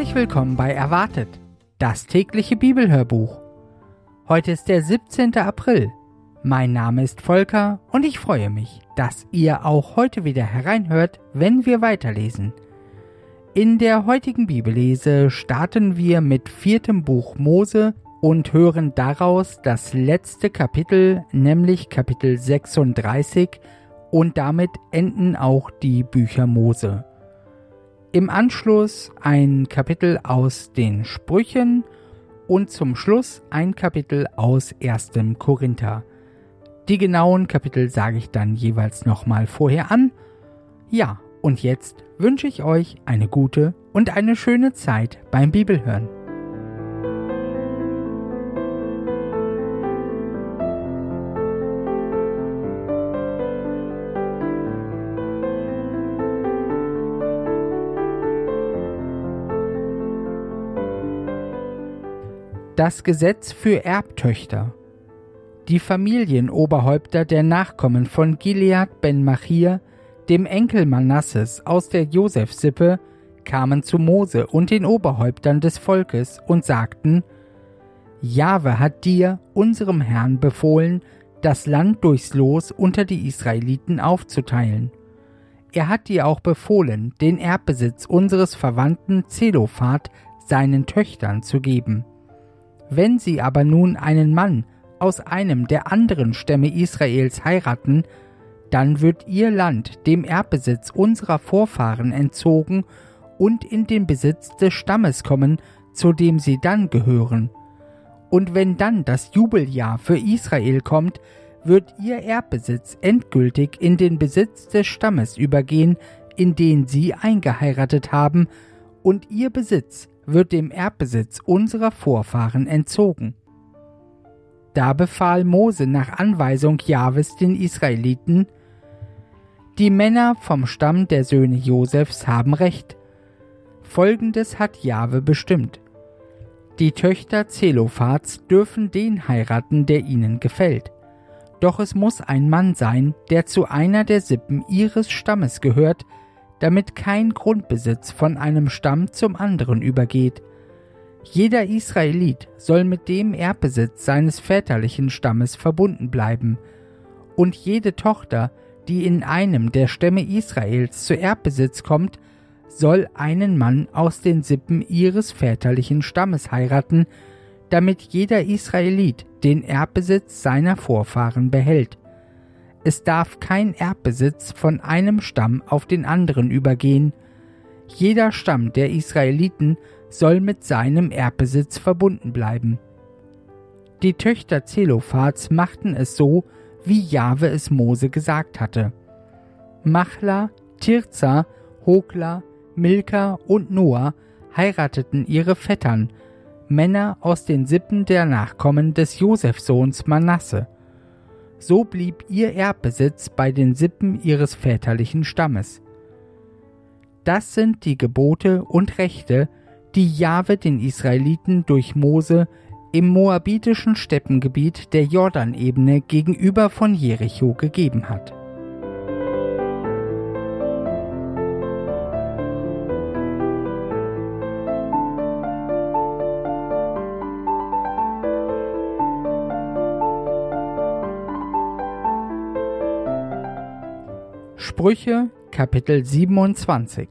Herzlich willkommen bei Erwartet, das tägliche Bibelhörbuch. Heute ist der 17. April. Mein Name ist Volker und ich freue mich, dass ihr auch heute wieder hereinhört, wenn wir weiterlesen. In der heutigen Bibellese starten wir mit 4. Buch Mose und hören daraus das letzte Kapitel, nämlich Kapitel 36, und damit enden auch die Bücher Mose. Im Anschluss ein Kapitel aus den Sprüchen und zum Schluss ein Kapitel aus 1. Korinther. Die genauen Kapitel sage ich dann jeweils nochmal vorher an. Ja, und jetzt wünsche ich euch eine gute und eine schöne Zeit beim Bibelhören. Das Gesetz für Erbtöchter. Die Familienoberhäupter der Nachkommen von Gilead ben Machir, dem Enkel Manasses aus der Joseph-Sippe, kamen zu Mose und den Oberhäuptern des Volkes und sagten: Jahwe hat dir, unserem Herrn, befohlen, das Land durchs Los unter die Israeliten aufzuteilen. Er hat dir auch befohlen, den Erbbesitz unseres Verwandten Zelophat seinen Töchtern zu geben. Wenn sie aber nun einen Mann aus einem der anderen Stämme Israels heiraten, dann wird ihr Land dem Erbbesitz unserer Vorfahren entzogen und in den Besitz des Stammes kommen, zu dem sie dann gehören. Und wenn dann das Jubeljahr für Israel kommt, wird ihr Erbbesitz endgültig in den Besitz des Stammes übergehen, in den sie eingeheiratet haben, und ihr Besitz wird dem Erbbesitz unserer Vorfahren entzogen. Da befahl Mose nach Anweisung Jahwes den Israeliten: Die Männer vom Stamm der Söhne Josefs haben Recht. Folgendes hat Jahwe bestimmt: Die Töchter Zelophats dürfen den heiraten, der ihnen gefällt. Doch es muss ein Mann sein, der zu einer der Sippen ihres Stammes gehört, damit kein Grundbesitz von einem Stamm zum anderen übergeht. Jeder Israelit soll mit dem Erbbesitz seines väterlichen Stammes verbunden bleiben, und jede Tochter, die in einem der Stämme Israels zu Erbbesitz kommt, soll einen Mann aus den Sippen ihres väterlichen Stammes heiraten, damit jeder Israelit den Erbbesitz seiner Vorfahren behält. Es darf kein Erbbesitz von einem Stamm auf den anderen übergehen. Jeder Stamm der Israeliten soll mit seinem Erbbesitz verbunden bleiben. Die Töchter Zelophats machten es so, wie Jahwe es Mose gesagt hatte. Machla, Tirza, Hogla, Milka und Noah heirateten ihre Vettern, Männer aus den Sippen der Nachkommen des Joseph-Sohns Manasse. So blieb ihr Erbbesitz bei den Sippen ihres väterlichen Stammes. Das sind die Gebote und Rechte, die Jahwe den Israeliten durch Mose im moabitischen Steppengebiet der Jordanebene gegenüber von Jericho gegeben hat. Sprüche, Kapitel 27.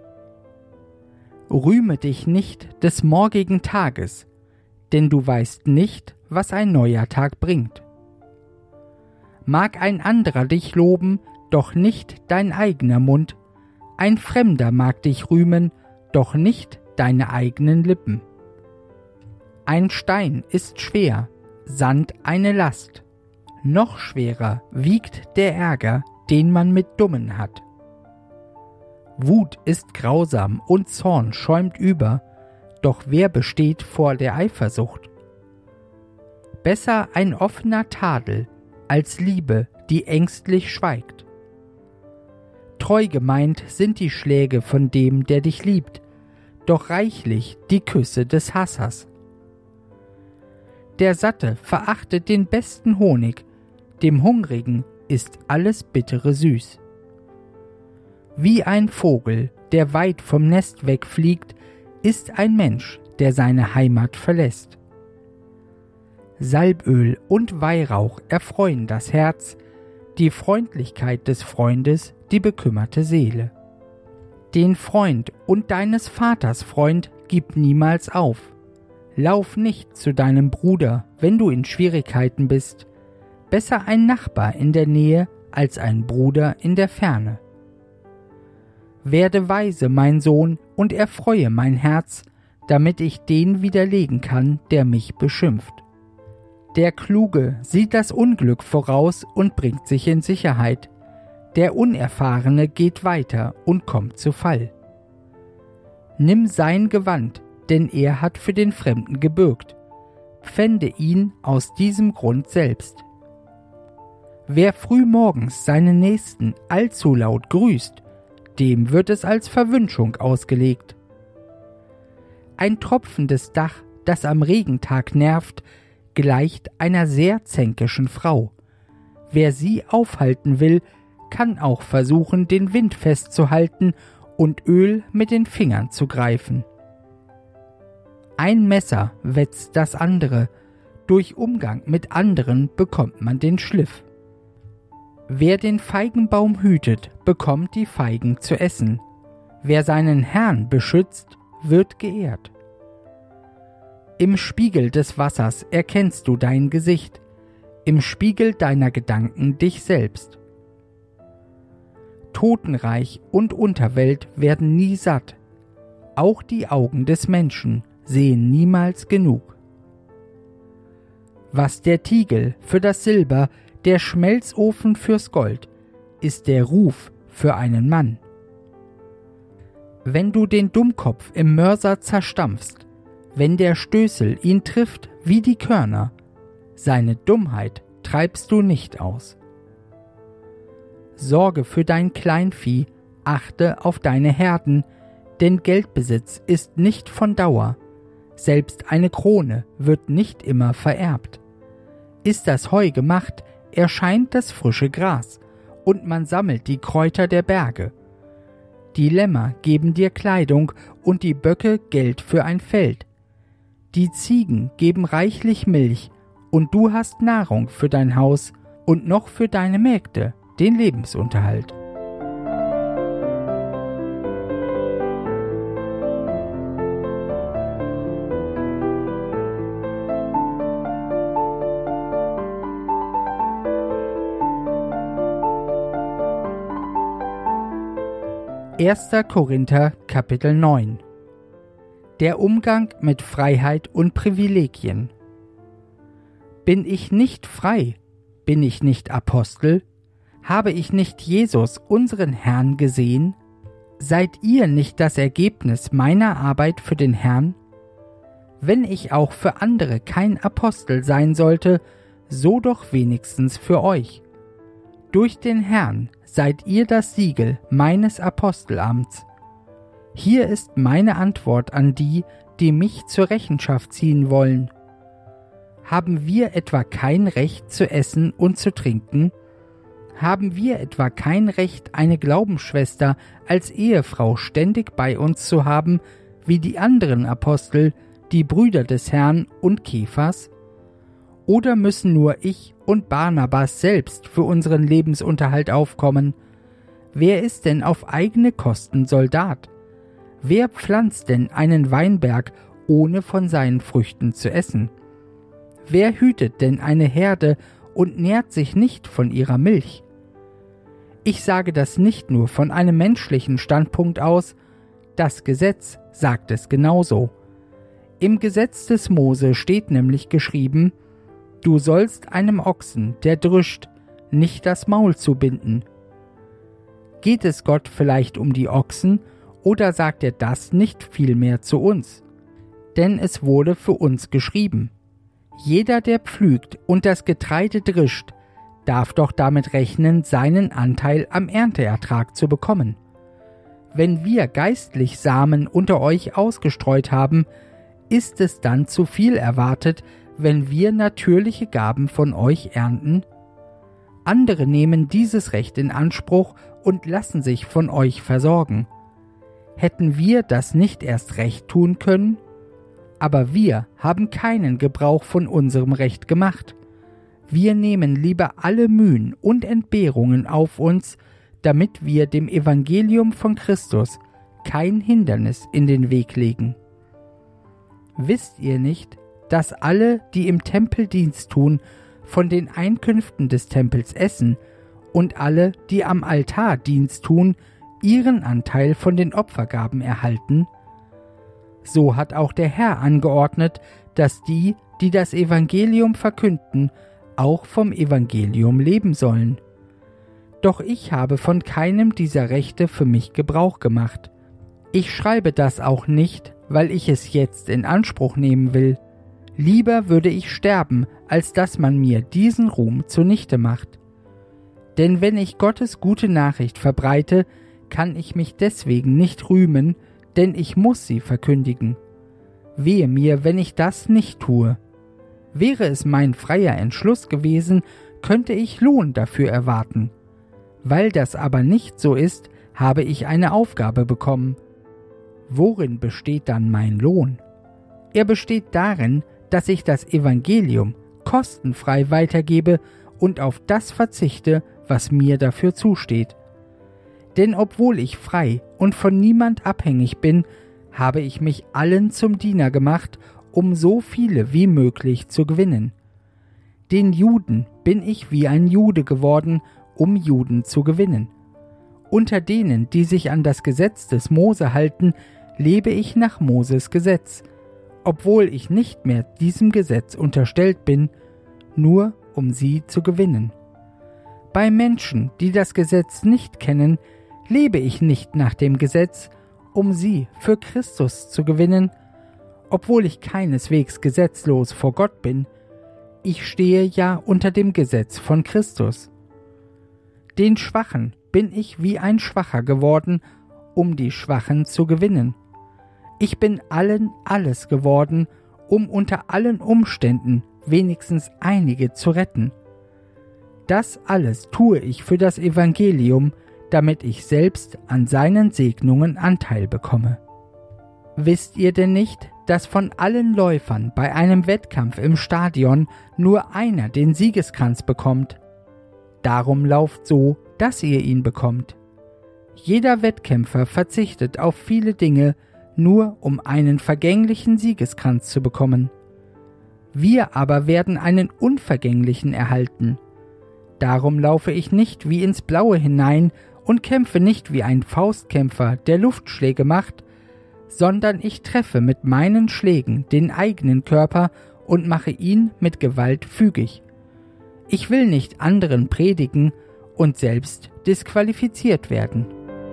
Rühme dich nicht des morgigen Tages, denn du weißt nicht, was ein neuer Tag bringt. Mag ein anderer dich loben, doch nicht dein eigener Mund, ein Fremder mag dich rühmen, doch nicht deine eigenen Lippen. Ein Stein ist schwer, Sand eine Last, noch schwerer wiegt der Ärger, den man mit Dummen hat. Wut ist grausam und Zorn schäumt über, doch wer besteht vor der Eifersucht? Besser ein offener Tadel als Liebe, die ängstlich schweigt. Treu gemeint sind die Schläge von dem, der dich liebt, doch reichlich die Küsse des Hassers. Der Satte verachtet den besten Honig, dem Hungrigen ist alles Bittere süß. Wie ein Vogel, der weit vom Nest wegfliegt, ist ein Mensch, der seine Heimat verlässt. Salböl und Weihrauch erfreuen das Herz, die Freundlichkeit des Freundes die bekümmerte Seele. Den Freund und deines Vaters Freund gib niemals auf. Lauf nicht zu deinem Bruder, wenn du in Schwierigkeiten bist. Besser ein Nachbar in der Nähe als ein Bruder in der Ferne. Werde weise, mein Sohn, und erfreue mein Herz, damit ich den widerlegen kann, der mich beschimpft. Der Kluge sieht das Unglück voraus und bringt sich in Sicherheit. Der Unerfahrene geht weiter und kommt zu Fall. Nimm sein Gewand, denn er hat für den Fremden gebürgt. Pfände ihn aus diesem Grund selbst. Wer frühmorgens seinen Nächsten allzu laut grüßt, dem wird es als Verwünschung ausgelegt. Ein tropfendes Dach, das am Regentag nervt, gleicht einer sehr zänkischen Frau. Wer sie aufhalten will, kann auch versuchen, den Wind festzuhalten und Öl mit den Fingern zu greifen. Ein Messer wetzt das andere, durch Umgang mit anderen bekommt man den Schliff. Wer den Feigenbaum hütet, bekommt die Feigen zu essen. Wer seinen Herrn beschützt, wird geehrt. Im Spiegel des Wassers erkennst du dein Gesicht, im Spiegel deiner Gedanken dich selbst. Totenreich und Unterwelt werden nie satt, auch die Augen des Menschen sehen niemals genug. Was der Tiegel für das Silber, der Schmelzofen fürs Gold, ist der Ruf für einen Mann. Wenn du den Dummkopf im Mörser zerstampfst, wenn der Stößel ihn trifft wie die Körner, seine Dummheit treibst du nicht aus. Sorge für dein Kleinvieh, achte auf deine Herden, denn Geldbesitz ist nicht von Dauer, selbst eine Krone wird nicht immer vererbt. Ist das Heu gemacht, erscheint das frische Gras, und man sammelt die Kräuter der Berge. Die Lämmer geben dir Kleidung und die Böcke Geld für ein Feld. Die Ziegen geben reichlich Milch, und du hast Nahrung für dein Haus und noch für deine Mägde den Lebensunterhalt. Erster Korinther Kapitel 9. Der Umgang mit Freiheit und Privilegien. Bin ich nicht frei? Bin ich nicht Apostel? Habe ich nicht Jesus, unseren Herrn, gesehen? Seid ihr nicht das Ergebnis meiner Arbeit für den Herrn? Wenn ich auch für andere kein Apostel sein sollte, so doch wenigstens für euch. Durch den Herrn seid ihr das Siegel meines Apostelamts. Hier ist meine Antwort an die, die mich zur Rechenschaft ziehen wollen. Haben wir etwa kein Recht zu essen und zu trinken? Haben wir etwa kein Recht, eine Glaubensschwester als Ehefrau ständig bei uns zu haben, wie die anderen Apostel, die Brüder des Herrn und Kephas? Oder müssen nur ich und Barnabas selbst für unseren Lebensunterhalt aufkommen? Wer ist denn auf eigene Kosten Soldat? Wer pflanzt denn einen Weinberg, ohne von seinen Früchten zu essen? Wer hütet denn eine Herde und nährt sich nicht von ihrer Milch? Ich sage das nicht nur von einem menschlichen Standpunkt aus, das Gesetz sagt es genauso. Im Gesetz des Mose steht nämlich geschrieben: Du sollst einem Ochsen, der drüscht, nicht das Maul zubinden. Geht es Gott vielleicht um die Ochsen, oder sagt er das nicht vielmehr zu uns? Denn es wurde für uns geschrieben: Jeder, der pflügt und das Getreide drischt, darf doch damit rechnen, seinen Anteil am Ernteertrag zu bekommen. Wenn wir geistlich Samen unter euch ausgestreut haben, ist es dann zu viel erwartet, wenn wir natürliche Gaben von euch ernten? Andere nehmen dieses Recht in Anspruch und lassen sich von euch versorgen. Hätten wir das nicht erst recht tun können? Aber wir haben keinen Gebrauch von unserem Recht gemacht. Wir nehmen lieber alle Mühen und Entbehrungen auf uns, damit wir dem Evangelium von Christus kein Hindernis in den Weg legen. Wisst ihr nicht, dass alle, die im Tempel Dienst tun, von den Einkünften des Tempels essen und alle, die am Altar Dienst tun, ihren Anteil von den Opfergaben erhalten? So hat auch der Herr angeordnet, dass die, die das Evangelium verkünden, auch vom Evangelium leben sollen. Doch ich habe von keinem dieser Rechte für mich Gebrauch gemacht. Ich schreibe das auch nicht, weil ich es jetzt in Anspruch nehmen will. Lieber würde ich sterben, als dass man mir diesen Ruhm zunichte macht. Denn wenn ich Gottes gute Nachricht verbreite, kann ich mich deswegen nicht rühmen, denn ich muss sie verkündigen. Wehe mir, wenn ich das nicht tue. Wäre es mein freier Entschluss gewesen, könnte ich Lohn dafür erwarten. Weil das aber nicht so ist, habe ich eine Aufgabe bekommen. Worin besteht dann mein Lohn? Er besteht darin, dass ich das Evangelium kostenfrei weitergebe und auf das verzichte, was mir dafür zusteht. Denn obwohl ich frei und von niemand abhängig bin, habe ich mich allen zum Diener gemacht, um so viele wie möglich zu gewinnen. Den Juden bin ich wie ein Jude geworden, um Juden zu gewinnen. Unter denen, die sich an das Gesetz des Mose halten, lebe ich nach Moses Gesetz, obwohl ich nicht mehr diesem Gesetz unterstellt bin, nur um sie zu gewinnen. Bei Menschen, die das Gesetz nicht kennen, lebe ich nicht nach dem Gesetz, um sie für Christus zu gewinnen, obwohl ich keineswegs gesetzlos vor Gott bin. Ich stehe ja unter dem Gesetz von Christus. Den Schwachen bin ich wie ein Schwacher geworden, um die Schwachen zu gewinnen. Ich bin allen alles geworden, um unter allen Umständen wenigstens einige zu retten. Das alles tue ich für das Evangelium, damit ich selbst an seinen Segnungen Anteil bekomme. Wisst ihr denn nicht, dass von allen Läufern bei einem Wettkampf im Stadion nur einer den Siegeskranz bekommt? Darum lauft so, dass ihr ihn bekommt. Jeder Wettkämpfer verzichtet auf viele Dinge, nur um einen vergänglichen Siegeskranz zu bekommen. Wir aber werden einen unvergänglichen erhalten. Darum laufe ich nicht wie ins Blaue hinein und kämpfe nicht wie ein Faustkämpfer, der Luftschläge macht, sondern ich treffe mit meinen Schlägen den eigenen Körper und mache ihn mit Gewalt fügig. Ich will nicht anderen predigen und selbst disqualifiziert werden.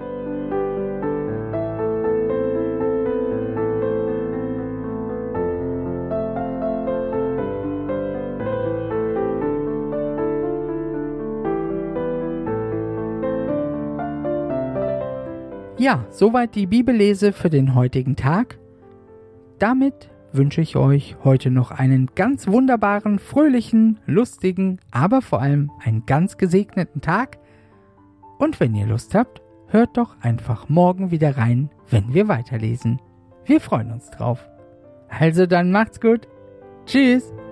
Ja, soweit die Bibellese für den heutigen Tag. Damit wünsche ich euch heute noch einen ganz wunderbaren, fröhlichen, lustigen, aber vor allem einen ganz gesegneten Tag. Und wenn ihr Lust habt, hört doch einfach morgen wieder rein, wenn wir weiterlesen. Wir freuen uns drauf. Also dann macht's gut. Tschüss.